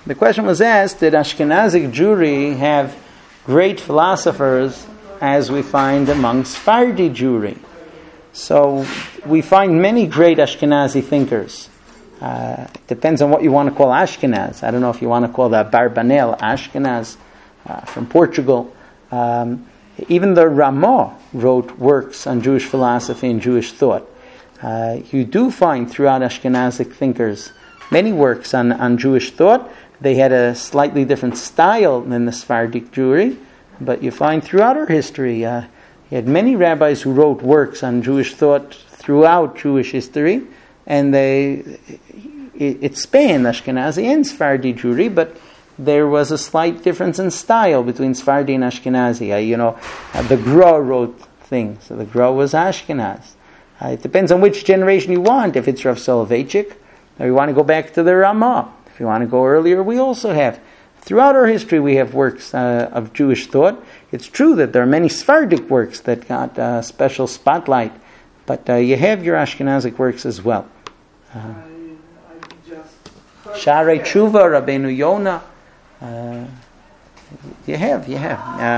The question was asked, did Ashkenazic Jewry have great philosophers as we find among Sephardi Jewry? So we find many great Ashkenazi thinkers. Depends on what you want to call Ashkenaz. I don't know if you want to call that Barbanel Ashkenaz from Portugal. Even the Ramah wrote works on Jewish philosophy and Jewish thought. You do find throughout Ashkenazic thinkers many works on Jewish thought. They had a slightly different style than the Sephardic Jewry, but you find throughout our history, you had many rabbis who wrote works on Jewish thought throughout Jewish history, and it spanned Ashkenazi and Sephardi Jewry, but there was a slight difference in style between Sephardi and Ashkenazi. The Gra wrote things. So the Gra was Ashkenaz. It depends on which generation you want. If it's Rav Soloveitchik, or you want to go back to the Ramah. If you want to go earlier, we also have. Throughout our history, we have works of Jewish thought. It's true that there are many Sephardic works that got special spotlight, but you have your Ashkenazic works as well. Sharei Tshuva, Rabbeinu Yonah. You have.